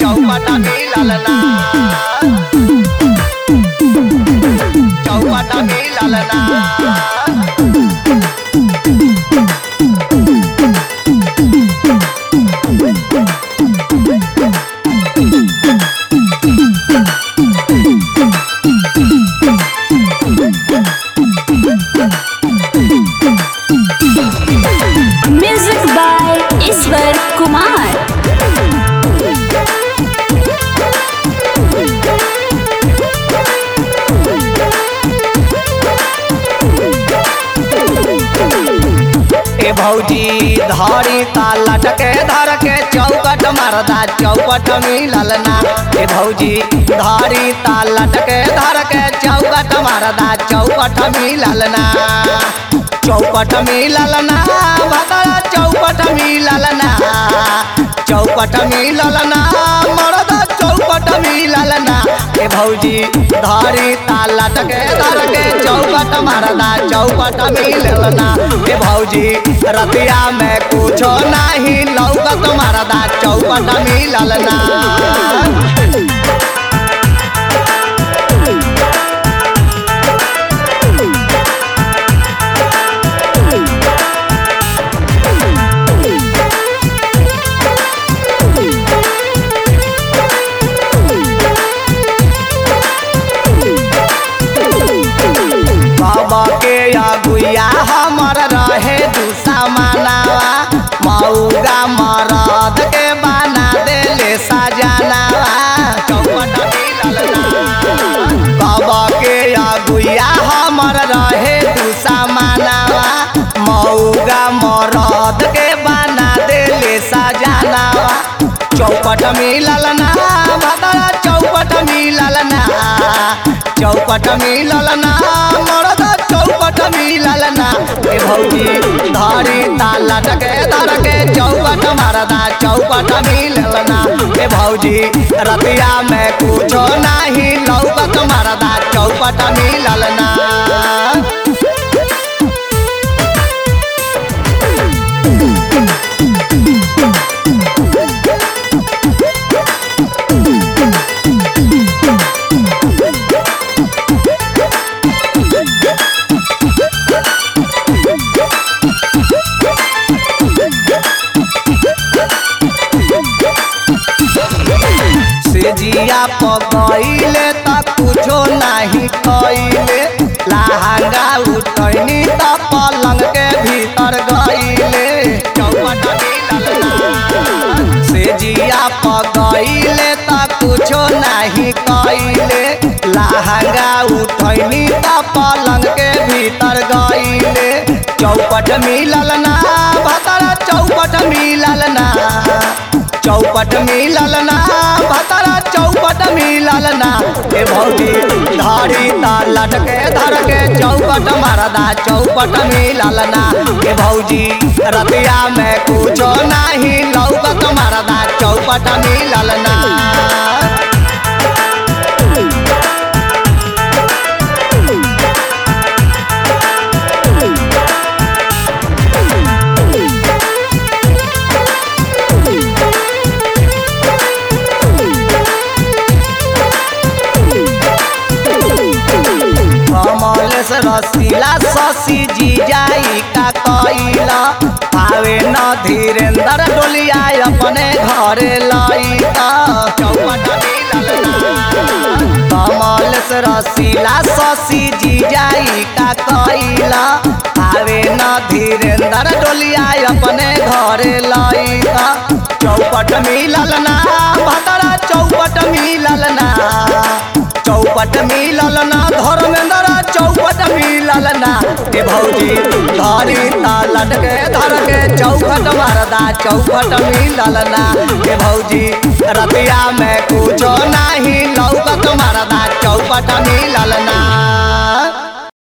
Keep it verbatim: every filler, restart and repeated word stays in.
चौपट मिलल ना चौपट मिलल ना म्यूजिक बाय ईश्वर कुमार। ए भौजी धरी ता लटके धर के चौकट मरदा चौपट मिलल ना ए भौजी धरी ता लटके धर के चौकट मरदा चौपट मिलल ना चौपट मिलल ना भदरा चौपट मिलल ना चौपट मिलल ना मरदा चौपट मिलल ना ए भौजी धरी ता लटके धर के चौकट मरदा चौपट मिलल ना ए भौजी रतिया में कुछो नहीं लौकत मरदा चौपट मिलल ना बाबा के अगुया हमर रहे दूसरा मनावा मऊगा मरद के बना देले सजनावा चौपट मिलल ना बाबा के अगुया हमर रहे दूसरा मनावा मऊगा मरद के बना देले सजनावा चौपट मिलल ना भदरा चौपट मिलल ना चौपट मिलल ना मरदा चौपट मिलल ना ए भौजी धरी ता लटके धर के चौपट मरदा चौपट मिलल ना ए भौजी रतिया में कुछो नहीं लौकत मरदा चौपट मिलल ना जिया पगइले त कुछो नहीं कइले लहंगा उठैनी त पलंग के भीतर गइले चौपट मिलल ना से जिया पगइले त कुछो नहीं कइले लहंगा उठैनी त पलंग के भीतर गइले चौपट मिलल ना भदरा चौपट मिलल ना चौपट मिलल ना भदरा चौपट मिलल ना ए भौजी धरी ता लटके धर के चौपट मरदा चौपट मिलल ना ए भौजी रतिया में कुछो नहीं लौकत मरदा चौपट मिलल ना कमलेश रसीला शशि जी जाई का कइला पावे न धीरेन्द्र डोलिया अपने घरे लइका चौपट मिलल ना कमलेश रसीला शशि जी जाई का कइला पावे न धीरेन्द्र डोलिया अपने घरे लइका चौपट मिलल ना भदरा चौपट मिलल ना चौपट मिलल ना धर्मेंद्र चौपट मिलल ना ए भौजी धरी ता लटके धर के चौपट मरदा चौपट मिलल ना ए भौजी रतिया में कुछो नहीं लौकत मरदा चौपट मिलल ना।